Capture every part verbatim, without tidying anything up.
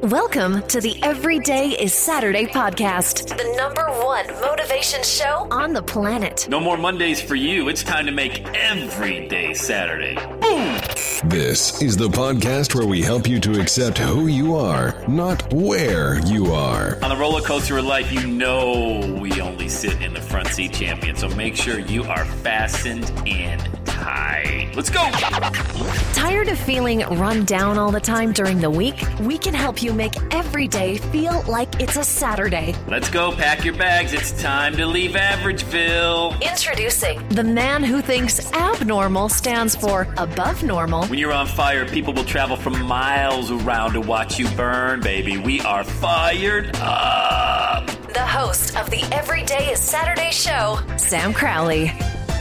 Welcome to the Everyday is Saturday podcast, the number one motivation show on the planet. No more Mondays for you. It's time to make every day Saturday. Boom! This is the podcast where we help you to accept who you are, not where you are. On the roller coaster of life, you know we only sit in the front seat, champion. So make sure you are fastened in tight. Let's go! Tired of feeling run down all the time during the week? We can help you make every day feel like it's a Saturday. Let's go. Pack your bags. It's time to leave Averageville. Introducing the man who thinks abnormal stands for above normal. When you're on fire, people will travel from miles around to watch you burn, baby. We are fired up. The host of the Everyday is Saturday show, Sam Crowley.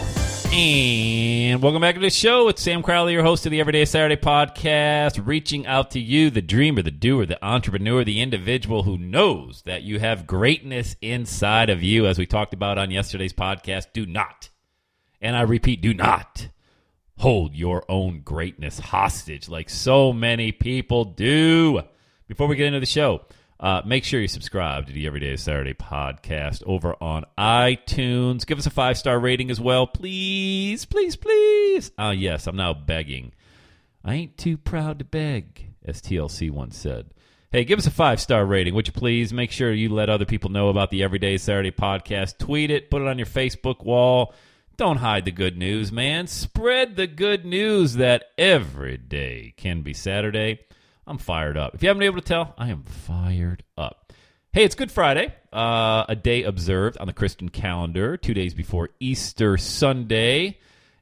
And welcome back to the show. It's Sam Crowley, your host of the Everyday Saturday podcast, reaching out to you, the dreamer, the doer, the entrepreneur, the individual who knows that you have greatness inside of you. As we talked about on yesterday's podcast, do not, and I repeat, do not hold your own greatness hostage like so many people do. Before we get into the show, Uh, make sure you subscribe to the Everyday Saturday podcast over on iTunes. Give us a five-star rating as well. Please, please, please. Uh, yes, I'm now begging. I ain't too proud to beg, as T L C once said. Hey, give us a five-star rating, would you please? Make sure you let other people know about the Everyday Saturday podcast. Tweet it. Put it on your Facebook wall. Don't hide the good news, man. Spread the good news that every day can be Saturday. I'm fired up. If you haven't been able to tell, I am fired up. Hey, it's Good Friday, uh, a day observed on the Christian calendar, two days before Easter Sunday,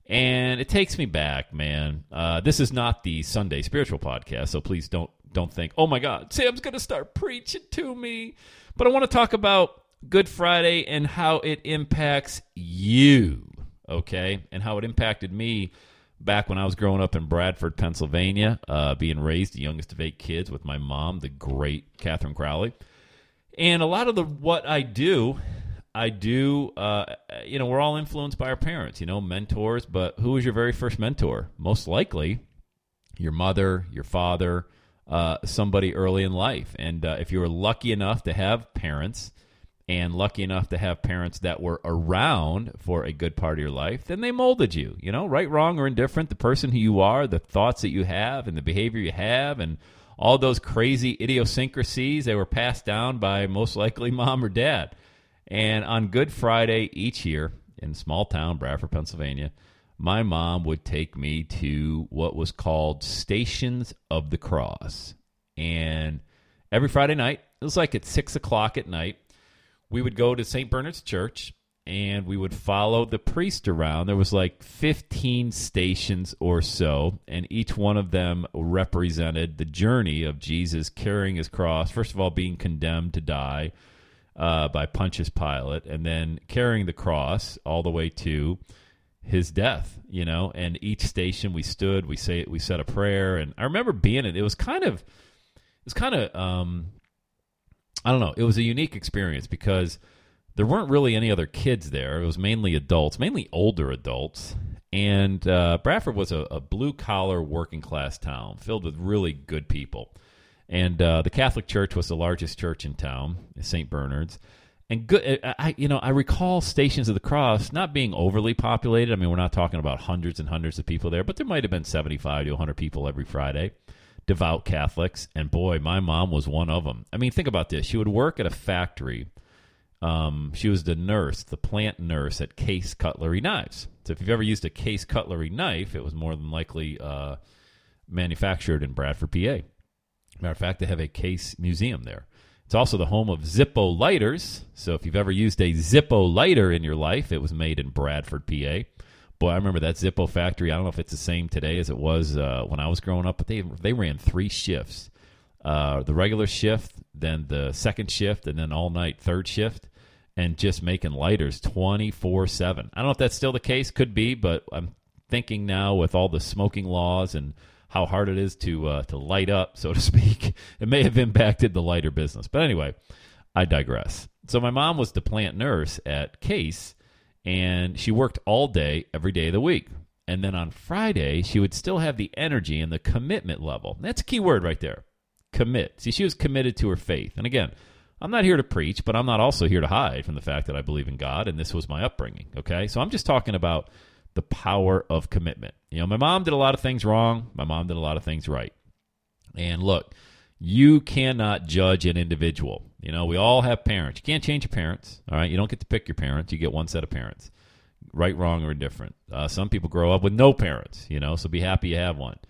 and it takes me back, man. Uh, this is not the Sunday Spiritual Podcast, so please don't don't think, oh my God, Sam's going to start preaching to me. But I want to talk about Good Friday and how it impacts you, okay, and how it impacted me back when I was growing up in Bradford, Pennsylvania, uh, being raised the youngest of eight kids with my mom, the great Catherine Crowley. And a lot of the what I do, I do, uh, you know, we're all influenced by our parents, you know, mentors. But who was your very first mentor? Most likely your mother, your father, uh, somebody early in life. And uh, if you were lucky enough to have parents, and lucky enough to have parents that were around for a good part of your life, then they molded you, you know, right, wrong, or indifferent, the person who you are, the thoughts that you have, and the behavior you have, and all those crazy idiosyncrasies, they were passed down by most likely mom or dad. And on Good Friday each year in small town Bradford, Pennsylvania, my mom would take me to what was called Stations of the Cross. And every Friday night, it was like at six o'clock at night, we would go to Saint Bernard's Church, and we would follow the priest around. There was like fifteen stations or so, and each one of them represented the journey of Jesus carrying his cross, first of all being condemned to die uh, by Pontius Pilate, and then carrying the cross all the way to his death, you know. And each station we stood, we say we said a prayer, and I remember being it. It was kind of, it was kind of, um, I don't know. It was a unique experience because there weren't really any other kids there. It was mainly adults, mainly older adults. And uh, Bradford was a, a blue-collar, working-class town filled with really good people. And uh, the Catholic Church was the largest church in town, Saint Bernard's. And good, I, you know, I recall Stations of the Cross not being overly populated. I mean, we're not talking about hundreds and hundreds of people there, but there might have been seventy-five to one hundred people every Friday. Devout Catholics, and boy, my mom was one of them. I mean, think about this. She would work at a factory. Um, she was the nurse, the plant nurse at Case Cutlery Knives. So if you've ever used a Case Cutlery knife, it was more than likely uh, manufactured in Bradford, P A. Matter of fact, they have a Case museum there. It's also the home of Zippo lighters. So if you've ever used a Zippo lighter in your life, it was made in Bradford, P A. Boy, I remember that Zippo factory. I don't know if it's the same today as it was uh, when I was growing up, but they they ran three shifts. Uh, the regular shift, then the second shift, and then all-night third shift, and just making lighters twenty-four seven. I don't know if that's still the case. Could be, but I'm thinking now with all the smoking laws and how hard it is to uh, to light up, so to speak, it may have impacted the lighter business. But anyway, I digress. So my mom was the plant nurse at Case, and she worked all day, every day of the week. And then on Friday, she would still have the energy and the commitment level. That's a key word right there. commit. See, she was committed to her faith. And again, I'm not here to preach, but I'm not also here to hide from the fact that I believe in God, and this was my upbringing, okay? So I'm just talking about the power of commitment. You know, my mom did a lot of things wrong. My mom did a lot of things right. And look, you cannot judge an individual. You know, we all have parents. You can't change your parents, all right? You don't get to pick your parents. You get one set of parents, right, wrong, or indifferent. Uh, some people grow up with no parents, you know, so be happy you have one.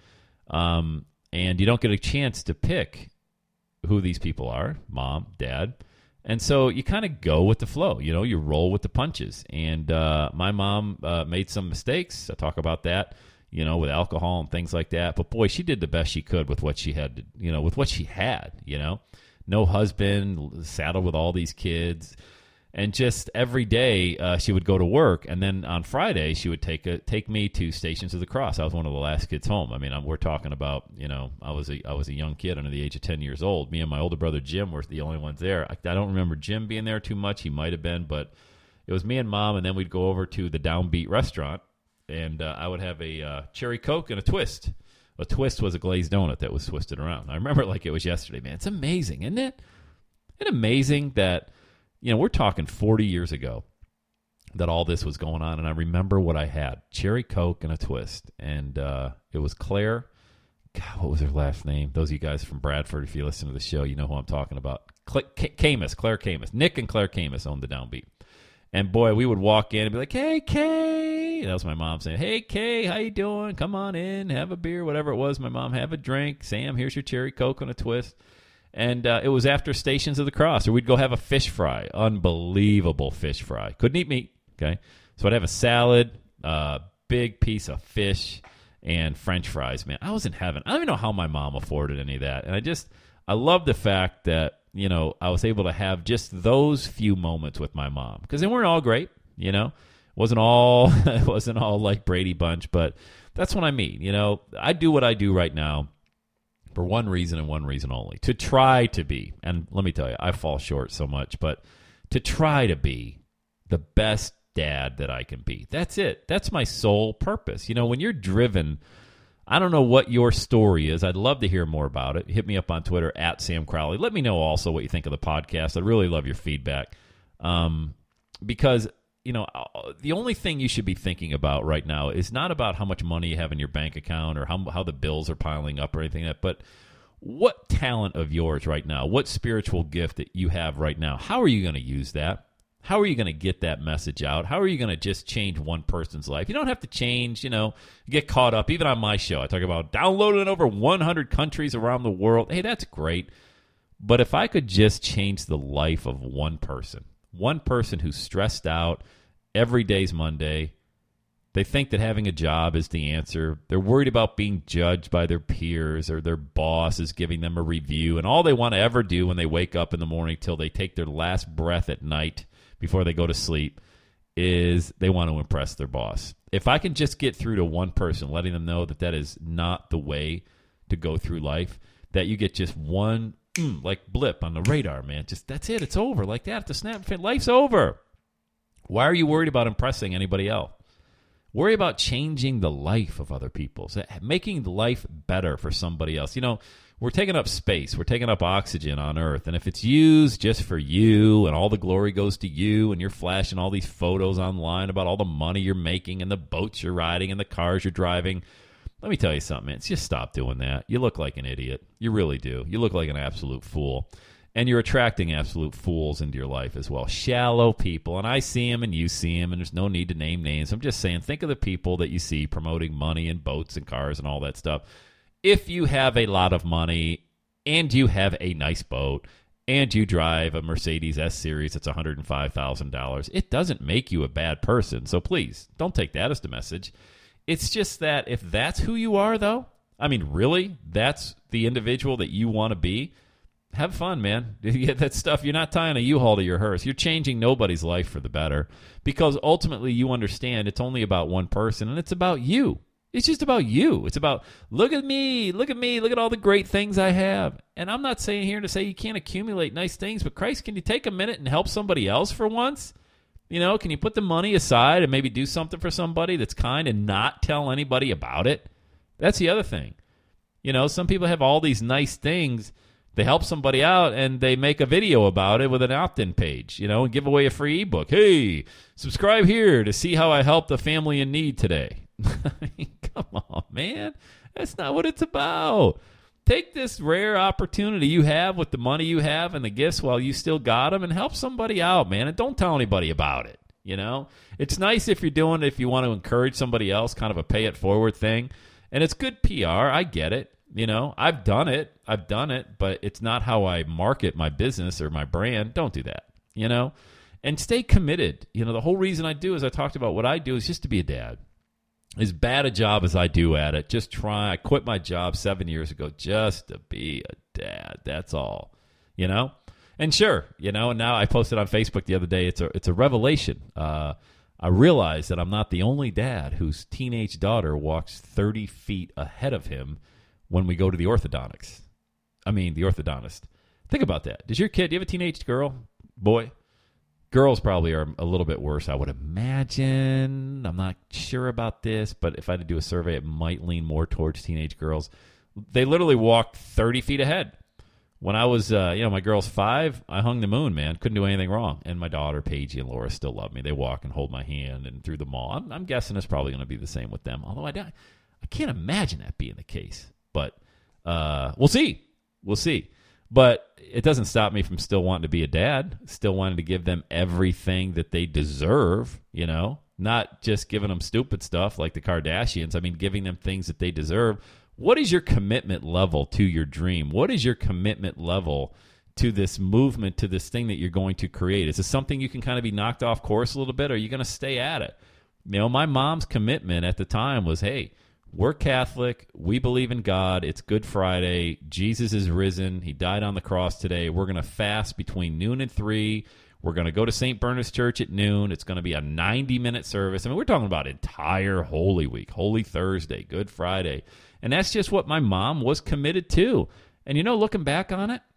Um, and you don't get a chance to pick who these people are, mom, dad. And so you kind of go with the flow. You know, you roll with the punches. And uh, my mom uh, made some mistakes. I talk about that, you know, with alcohol and things like that. But, boy, she did the best she could with what she had, to, you know, with what she had, you know. No husband, saddled with all these kids. And just every day uh, she would go to work, and then on Friday she would take a, take me to Stations of the Cross. I was one of the last kids home. I mean, I'm, we're talking about, you know, I was a I was a young kid under the age of ten years old. Me and my older brother Jim were the only ones there. I, I don't remember Jim being there too much. He might have been, but it was me and Mom, and then we'd go over to the Downbeat restaurant, and uh, I would have a uh, cherry Coke and a twist. A twist was a glazed donut that was twisted around. I remember it like it was yesterday, man. It's amazing, isn't it? Isn't it amazing that, you know, we're talking forty years ago that all this was going on, and I remember what I had. Cherry Coke and a twist, and uh, it was Claire. God, what was her last name? Those of you guys from Bradford, if you listen to the show, you know who I'm talking about. Cl- C- Camus, Claire Camus. Nick and Claire Camus owned the Downbeat. And, boy, we would walk in and be like, hey, Kay. That was my mom saying, hey, Kay, how you doing? Come on in, have a beer, whatever it was. My mom, have a drink. Sam, here's your Cherry Coke and a twist. And uh, it was after Stations of the Cross, or we'd go have a fish fry. Unbelievable fish fry. Couldn't eat meat, okay? So I'd have a salad, a uh, big piece of fish, and French fries, man. I was in heaven. I don't even know how my mom afforded any of that. And I just, I love the fact that, you know, I was able to have just those few moments with my mom. Because they weren't all great, you know. It wasn't all, it wasn't all like Brady Bunch, but that's what I mean. You know, I do what I do right now for one reason and one reason only, to try to be, and let me tell you, I fall short so much, but to try to be the best dad that I can be. That's it. That's my sole purpose. You know, when you're driven, I don't know what your story is. I'd love to hear more about it. Hit me up on Twitter, at Sam Crowley. Let me know also what you think of the podcast. I really love your feedback. Um, because, you know, the only thing you should be thinking about right now is not about how much money you have in your bank account or how how the bills are piling up or anything like that, but what talent of yours right now, what spiritual gift that you have right now, how are you going to use that? How are you going to get that message out? How are you going to just change one person's life? You don't have to change, you know, get caught up. Even on my show, I talk about downloading in over one hundred countries around the world. Hey, that's great. But if I could just change the life of one person, one person who's stressed out, every day's Monday, they think that having a job is the answer. They're worried about being judged by their peers or their boss is giving them a review. And all they want to ever do when they wake up in the morning till they take their last breath at night before they go to sleep is they want to impress their boss. If I can just get through to one person, letting them know that that is not the way to go through life, that you get just one mm, like blip on the radar, man. Just that's it. It's over like that. The snap, life's over. Why are you worried about impressing anybody else? Worry about changing the life of other people, making life better for somebody else. You know, we're taking up space. We're taking up oxygen on Earth. And if it's used just for you and all the glory goes to you and you're flashing all these photos online about all the money you're making and the boats you're riding and the cars you're driving, let me tell you something, man. Just stop doing that. You look like an idiot. You really do. You look like an absolute fool. And you're attracting absolute fools into your life as well. Shallow people. And I see them and you see them, and there's no need to name names. I'm just saying, think of the people that you see promoting money and boats and cars and all that stuff. If you have a lot of money and you have a nice boat and you drive a Mercedes S-Series that's one hundred five thousand dollars, it doesn't make you a bad person. So please, don't take that as the message. It's just that if that's who you are, though, I mean, really, that's the individual that you want to be, have fun, man. You get that stuff. You're not tying a U-Haul to your hearse. You're changing nobody's life for the better because ultimately you understand it's only about one person, and it's about you. It's just about you. It's about, look at me, look at me, look at all the great things I have. And I'm not saying here to say you can't accumulate nice things, but Christ, can you take a minute and help somebody else for once? You know, can you put the money aside and maybe do something for somebody that's kind and not tell anybody about it? That's the other thing. You know, some people have all these nice things. They help somebody out, and they make a video about it with an opt-in page, you know, and give away a free ebook. Hey, subscribe here to see how I helped a family in need today. I mean, come on, man. That's not what it's about. Take this rare opportunity you have with the money you have and the gifts while you still got them and help somebody out, man. And don't tell anybody about it, you know. It's nice if you're doing it if you want to encourage somebody else, kind of a pay-it-forward thing. And it's good P R. I get it. You know, I've done it. I've done it, but it's not how I market my business or my brand. Don't do that, you know, and stay committed. You know, the whole reason I do is I talked about what I do is just to be a dad. As bad a job as I do at it, just try. I quit my job seven years ago just to be a dad. That's all, you know. And sure, you know. And now I posted on Facebook the other day. It's a it's a revelation. Uh, I realized that I'm not the only dad whose teenage daughter walks thirty feet ahead of him when we go to the orthodontics. I mean, the orthodontist. Think about that. Does your kid, do you have a teenage girl, boy? Girls probably are a little bit worse, I would imagine. I'm not sure about this, but if I had to do a survey, it might lean more towards teenage girls. They literally walked thirty feet ahead. When I was, uh, you know, my girl's five, I hung the moon, man. Couldn't do anything wrong. And my daughter, Paige and Laura, still love me. They walk and hold my hand and through the mall. I'm, I'm guessing it's probably going to be the same with them, although I, don't, I can't imagine that being the case. But uh, we'll see. We'll see. But it doesn't stop me from still wanting to be a dad, still wanting to give them everything that they deserve, you know, not just giving them stupid stuff like the Kardashians. I mean, giving them things that they deserve. What is your commitment level to your dream? What is your commitment level to this movement, to this thing that you're going to create? Is this something you can kind of be knocked off course a little bit, or are you going to stay at it? You know, my mom's commitment at the time was, hey, we're Catholic. We believe in God. It's Good Friday. Jesus is risen. He died on the cross today. We're going to fast between noon and three. We're going to go to Saint Bernard's Church at noon. It's going to be a ninety-minute service. I mean, we're talking about entire Holy Week, Holy Thursday, Good Friday. And that's just what my mom was committed to. And, you know, looking back on it,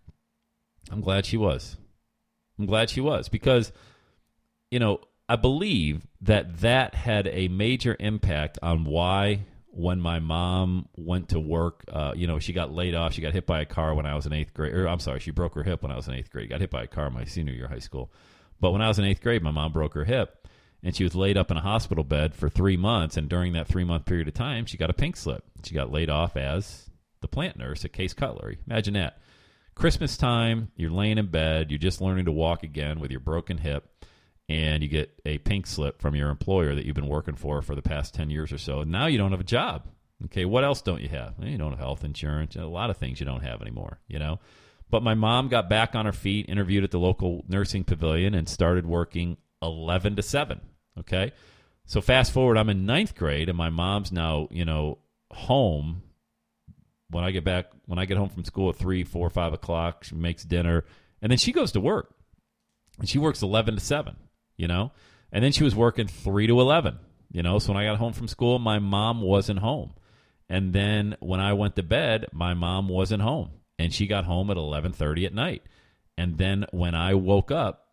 I'm glad she was. I'm glad she was because, you know, I believe that that had a major impact on why when my mom went to work, uh, you know, she got laid off. She got hit by a car when I was in eighth grade. Or I'm sorry, she broke her hip when I was in eighth grade. Got hit by a car my senior year of high school. But when I was in eighth grade, my mom broke her hip, and she was laid up in a hospital bed for three months. And during that three-month period of time, she got a pink slip. She got laid off as the plant nurse at Case Cutlery. Imagine that. Christmas time, you're laying in bed. You're just learning to walk again with your broken hip. And you get a pink slip from your employer that you've been working for for the past ten years or so. And now you don't have a job. Okay, what else don't you have? You don't have health insurance. A lot of things you don't have anymore, you know. But my mom got back on her feet, interviewed at the local nursing pavilion, and started working eleven to seven, okay? So fast forward, I'm in ninth grade, and my mom's now, you know, home. When I get back, when I get home from school at three, four, five o'clock, she makes dinner, and then she goes to work. And she works eleven to seven. You know, and then she was working three to eleven, you know, so when I got home from school, my mom wasn't home. And then when I went to bed, my mom wasn't home, and she got home at eleven thirty at night. And then when I woke up,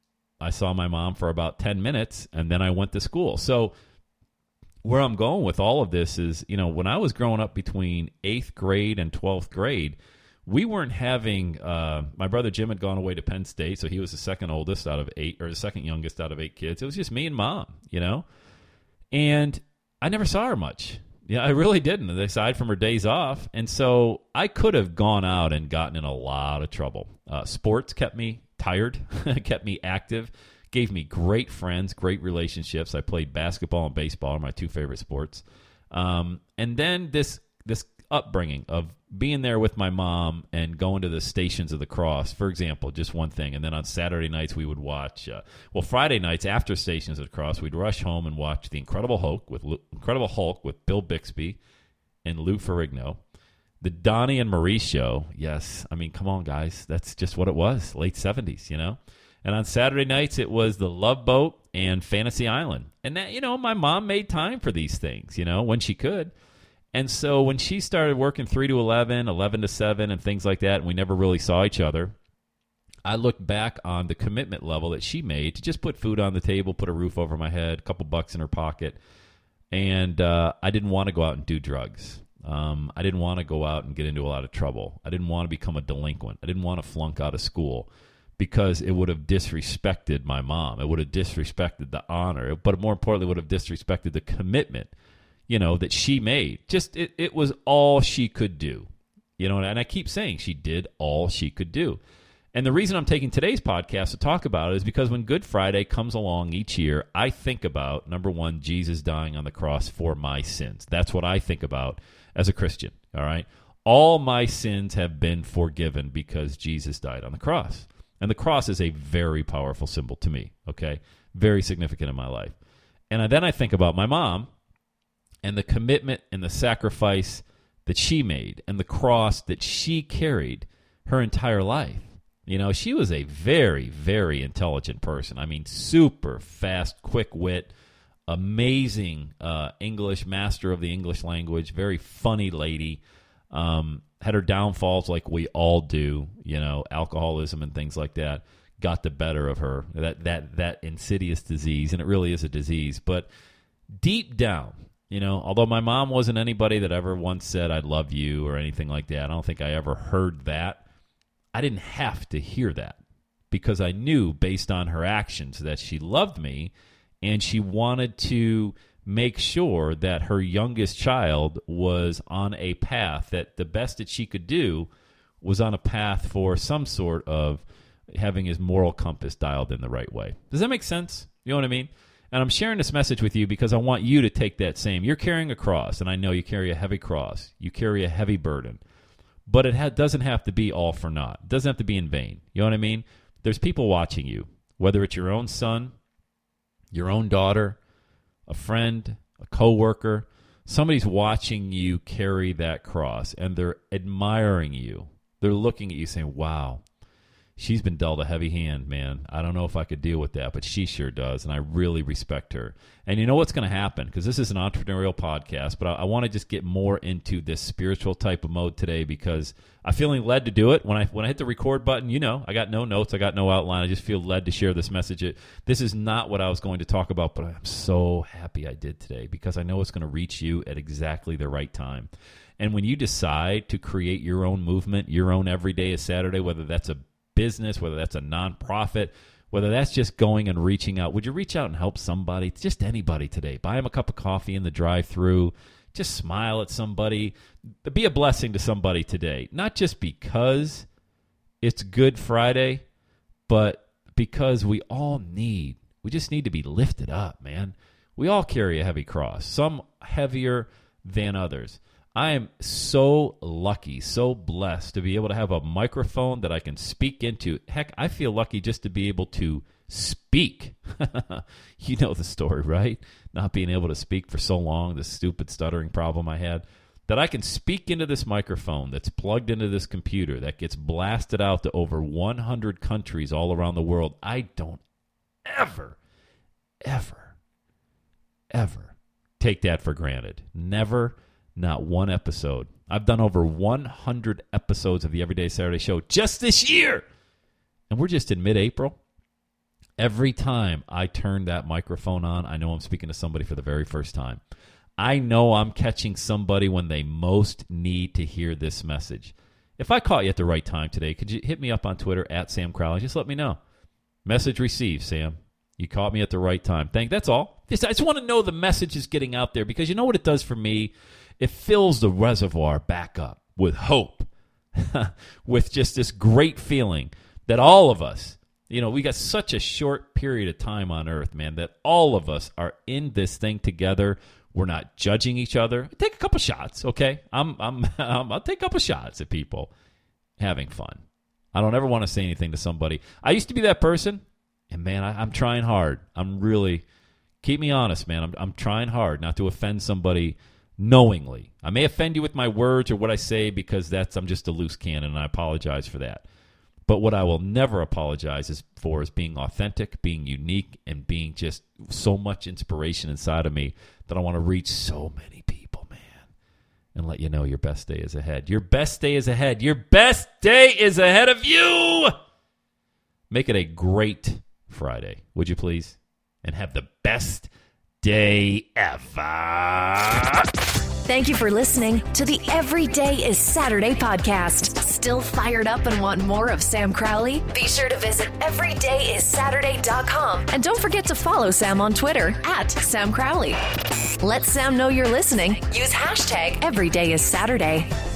I saw my mom for about ten minutes, and then I went to school. So where I'm going with all of this is, you know, when I was growing up between eighth grade and twelfth grade, we weren't having, uh, my brother Jim had gone away to Penn State, so he was the second oldest out of eight, or the second youngest out of eight kids. It was just me and mom, you know? And I never saw her much. Yeah, I really didn't, aside from her days off. And so I could have gone out and gotten in a lot of trouble. Uh, sports kept me tired, kept me active, gave me great friends, great relationships. I played basketball and baseball, are my two favorite sports. Um, and then this this upbringing of being there with my mom and going to the Stations of the Cross, for example, just one thing. And then on Saturday nights, we would watch, uh, well, Friday nights after Stations of the Cross, we'd rush home and watch The Incredible Hulk with Lou, Incredible Hulk with Bill Bixby and Lou Ferrigno. The Donnie and Marie Show. Yes. I mean, come on, guys. That's just what it was. Late seventies, you know? And on Saturday nights, it was The Love Boat and Fantasy Island. And that, you know, my mom made time for these things, you know, when she could. And so when she started working three to eleven, eleven to seven, and things like that, and we never really saw each other, I looked back on the commitment level that she made to just put food on the table, put a roof over my head, a couple bucks in her pocket, and uh, I didn't want to go out and do drugs. Um, I didn't want to go out and get into a lot of trouble. I didn't want to become a delinquent. I didn't want to flunk out of school because it would have disrespected my mom. It would have disrespected the honor, but more importantly, would have disrespected the commitment, you know, that she made. Just it, it was all she could do, you know. And I keep saying she did all she could do. And the reason I'm taking today's podcast to talk about it is because when Good Friday comes along each year, I think about, number one, Jesus dying on the cross for my sins. That's what I think about as a Christian, all right? All my sins have been forgiven because Jesus died on the cross. And the cross is a very powerful symbol to me, okay? Very significant in my life. And then I think about my mom and the commitment and the sacrifice that she made and the cross that she carried her entire life. You know, she was a very, very intelligent person. I mean, super fast, quick wit, amazing uh, English, master of the English language, very funny lady. Um, had her downfalls like we all do, you know, alcoholism and things like that got the better of her, that that that insidious disease, and it really is a disease. But deep down, you know, although my mom wasn't anybody that ever once said, I love you or anything like that, I don't think I ever heard that. I didn't have to hear that because I knew based on her actions that she loved me and she wanted to make sure that her youngest child was on a path that the best that she could do was on a path for some sort of having his moral compass dialed in the right way. Does that make sense? You know what I mean? And I'm sharing this message with you because I want you to take that same. You're carrying a cross, and I know you carry a heavy cross. You carry a heavy burden. But it ha- doesn't have to be all for naught. It doesn't have to be in vain. You know what I mean? There's people watching you, whether it's your own son, your own daughter, a friend, a coworker. Somebody's watching you carry that cross, and they're admiring you. They're looking at you saying, wow, she's been dealt a heavy hand, man. I don't know if I could deal with that, but she sure does, and I really respect her. And you know what's going to happen? Because this is an entrepreneurial podcast, but I, I want to just get more into this spiritual type of mode today because I'm feeling led to do it. When I when I hit the record button, you know, I got no notes, I got no outline. I just feel led to share this message. It, this is not what I was going to talk about, but I'm so happy I did today because I know it's going to reach you at exactly the right time. And when you decide to create your own movement, your own every day is Saturday, whether that's a business, whether that's a nonprofit, whether that's just going and reaching out. Would you reach out and help somebody? Just anybody today. Buy them a cup of coffee in the drive-thru. Just smile at somebody. Be a blessing to somebody today. Not just because it's Good Friday, but because we all need, we just need to be lifted up, man. We all carry a heavy cross, some heavier than others. I am so lucky, so blessed to be able to have a microphone that I can speak into. Heck, I feel lucky just to be able to speak. You know the story, right? Not being able to speak for so long, this stupid stuttering problem I had, that I can speak into this microphone that's plugged into this computer that gets blasted out to over one hundred countries all around the world. I don't ever, ever, ever take that for granted. Never. Not one episode. I've done over one hundred episodes of the Everyday Saturday Show just this year. And we're just in mid-April. Every time I turn that microphone on, I know I'm speaking to somebody for the very first time. I know I'm catching somebody when they most need to hear this message. If I caught you at the right time today, could you hit me up on Twitter at Sam Crowley? Just let me know. Message received, Sam. You caught me at the right time. Thank. That's all. Just, I just want to know the message is getting out there because you know what it does for me? It fills the reservoir back up with hope, with just this great feeling that all of us, you know, we got such a short period of time on earth, man, that all of us are in this thing together. We're not judging each other. Take a couple shots, okay? I'm, I'm, I'm, I'll take a couple shots at people having fun. I don't ever want to say anything to somebody. I used to be that person, and, man, I, I'm trying hard. I'm really, keep me honest, man. I'm, I'm trying hard not to offend somebody knowingly. I may offend you with my words or what I say because that's I'm just a loose cannon, and I apologize for that. But what I will never apologize is for is being authentic, being unique, and being just so much inspiration inside of me that I want to reach so many people, man, and let you know your best day is ahead. Your best day is ahead. Your best day is ahead of you. Make it a great Friday, would you please? And have the best day ever. Thank you for listening to the Every Day is Saturday podcast. Still fired up and want more of Sam Crowley? Be sure to visit every day is saturday dot com and don't forget to follow Sam on Twitter at Sam Crowley. Let Sam know you're listening. Use hashtag Every Day is Saturday.